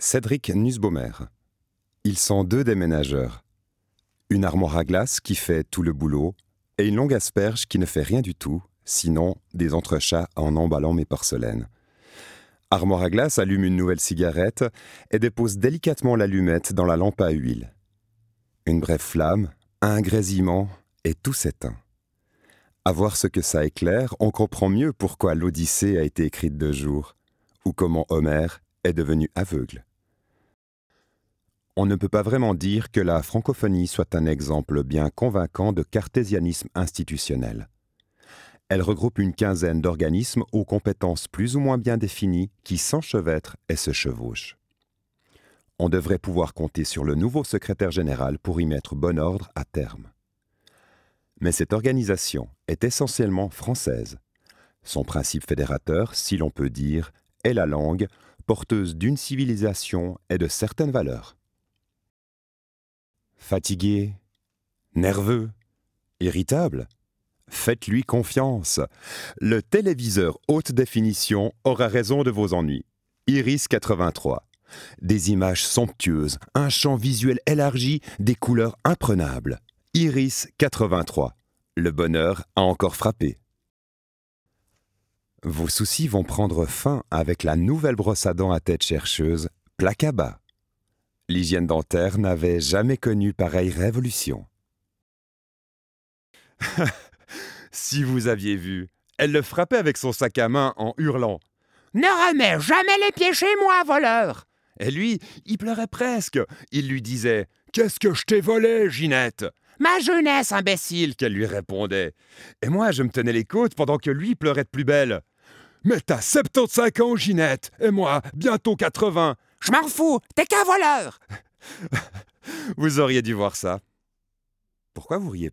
Cédric Nussbaumer. Ils sont deux déménageurs. Une armoire à glace qui fait tout le boulot et une longue asperge qui ne fait rien du tout, sinon des entrechats en emballant mes porcelaines. Armoire à glace allume une nouvelle cigarette et dépose délicatement l'allumette dans la lampe à huile. Une brève flamme, un grésillement et tout s'éteint. À voir ce que ça éclaire, on comprend mieux pourquoi l'Odyssée a été écrite de jour, ou comment Homère est devenu aveugle. On ne peut pas vraiment dire que la francophonie soit un exemple bien convaincant de cartésianisme institutionnel. Elle regroupe une quinzaine d'organismes aux compétences plus ou moins bien définies qui s'enchevêtrent et se chevauchent. On devrait pouvoir compter sur le nouveau secrétaire général pour y mettre bon ordre à terme. Mais cette organisation est essentiellement française. Son principe fédérateur, si l'on peut dire, est la langue, porteuse d'une civilisation et de certaines valeurs. Fatigué, nerveux, irritable, faites-lui confiance. Le téléviseur haute définition aura raison de vos ennuis. Iris 83. Des images somptueuses, un champ visuel élargi, des couleurs imprenables. Iris 83. Le bonheur a encore frappé. Vos soucis vont prendre fin avec la nouvelle brosse à dents à tête chercheuse, plaque à bas. L'hygiène dentaire n'avait jamais connu pareille révolution. Si vous aviez vu, elle le frappait avec son sac à main en hurlant « Ne remets jamais les pieds chez moi, voleur !» Et lui, il pleurait presque. Il lui disait « Qu'est-ce que je t'ai volé, Ginette ?»« Ma jeunesse, imbécile !» qu'elle lui répondait. Et moi, je me tenais les côtes pendant que lui pleurait de plus belle. « Mais t'as 75 ans, Ginette, et moi, bientôt 80. Je m'en fous, t'es qu'un voleur !» Vous auriez dû voir ça. Pourquoi vous riez pas ?